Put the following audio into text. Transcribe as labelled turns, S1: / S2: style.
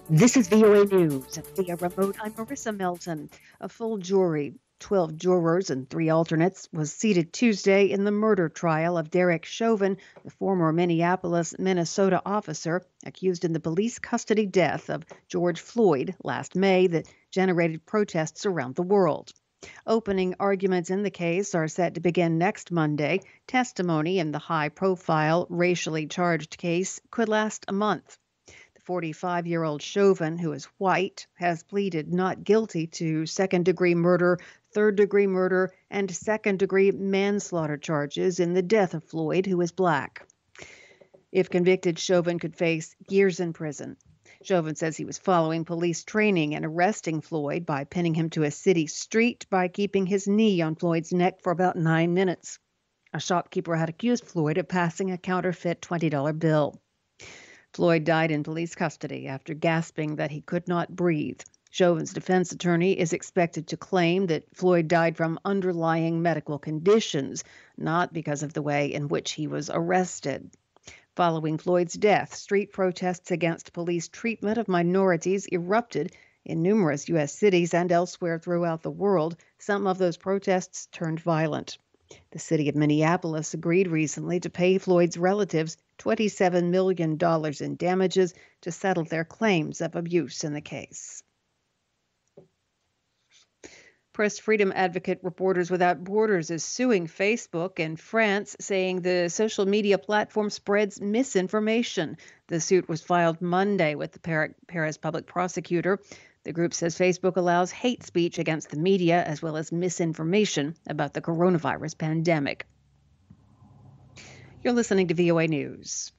S1: This is VOA News. Via remote, I'm Marissa Melton. A full jury, 12 jurors and 3 alternates, was seated Tuesday in the murder trial of Derek Chauvin, the former Minneapolis, Minnesota officer accused in the police custody death of George Floyd last May that generated protests around the world. Opening arguments in the case are set to begin next Monday. Testimony in the high profile, racially charged case could last a month. 45-year-old Chauvin, who is white, has pleaded not guilty to second-degree murder, third-degree murder, and second-degree manslaughter charges in the death of Floyd, who is black. If convicted, Chauvin could face years in prison. Chauvin says he was following police training and arresting Floyd by pinning him to a city street by keeping his knee on Floyd's neck for about 9 minutes. A shopkeeper had accused Floyd of passing a counterfeit $20 bill. Floyd died in police custody after gasping that he could not breathe. Chauvin's defense attorney is expected to claim that Floyd died from underlying medical conditions, not because of the way in which he was arrested. Following Floyd's death, street protests against police treatment of minorities erupted in numerous U.S. cities and elsewhere throughout the world. Some of those protests turned violent. The city of Minneapolis agreed recently to pay Floyd's relatives $27 million in damages to settle their claims of abuse in the case. Press freedom advocate Reporters Without Borders is suing Facebook in France, saying the social media platform spreads misinformation. The suit was filed Monday with the Paris public prosecutor. The group says Facebook allows hate speech against the media as well as misinformation about the coronavirus pandemic. You're listening to VOA News.